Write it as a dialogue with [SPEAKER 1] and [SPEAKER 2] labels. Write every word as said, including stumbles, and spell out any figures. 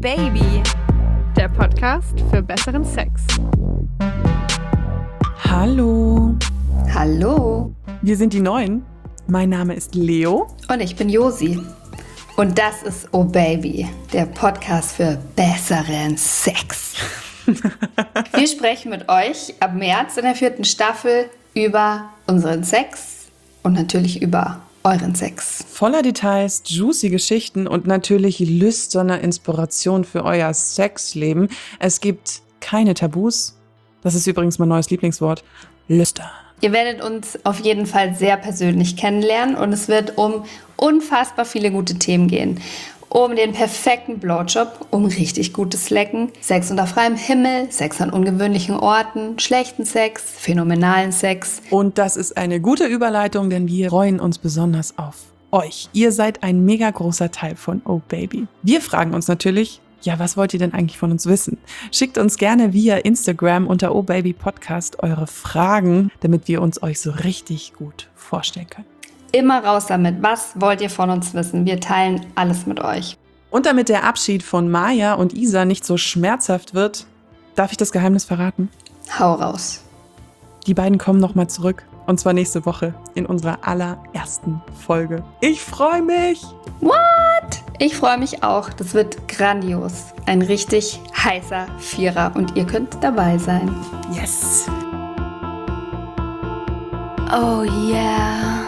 [SPEAKER 1] Baby, der Podcast für besseren Sex.
[SPEAKER 2] Hallo.
[SPEAKER 3] Hallo.
[SPEAKER 2] Wir sind die Neuen. Mein Name ist Leo.
[SPEAKER 3] Und ich bin Josi. Und das ist Oh Baby, der Podcast für besseren Sex. Wir sprechen mit euch ab März in der vierten Staffel über unseren Sex und natürlich über euren Sex.
[SPEAKER 2] Voller Details, juicy Geschichten und natürlich lüsterne Inspiration für euer Sexleben. Es gibt keine Tabus. Das ist übrigens mein neues Lieblingswort. Lüstern.
[SPEAKER 3] Ihr werdet uns auf jeden Fall sehr persönlich kennenlernen und es wird um unfassbar viele gute Themen gehen. Um den perfekten Blowjob, um richtig gutes Lecken, Sex unter freiem Himmel, Sex an ungewöhnlichen Orten, schlechten Sex, phänomenalen Sex.
[SPEAKER 2] Und das ist eine gute Überleitung, denn wir freuen uns besonders auf euch. Ihr seid ein mega großer Teil von Oh Baby. Wir fragen uns natürlich, ja, was wollt ihr denn eigentlich von uns wissen? Schickt uns gerne via Instagram unter Oh Baby Podcast eure Fragen, damit wir uns euch so richtig gut vorstellen können.
[SPEAKER 3] Immer raus damit. Was wollt ihr von uns wissen? Wir teilen alles mit euch.
[SPEAKER 2] Und damit der Abschied von Maja und Isa nicht so schmerzhaft wird, darf ich das Geheimnis verraten?
[SPEAKER 3] Hau raus.
[SPEAKER 2] Die beiden kommen nochmal zurück. Und zwar nächste Woche in unserer allerersten Folge. Ich freue mich!
[SPEAKER 3] What? Ich freue mich auch. Das wird grandios. Ein richtig heißer Vierer und ihr könnt dabei sein.
[SPEAKER 2] Yes!
[SPEAKER 3] Oh yeah.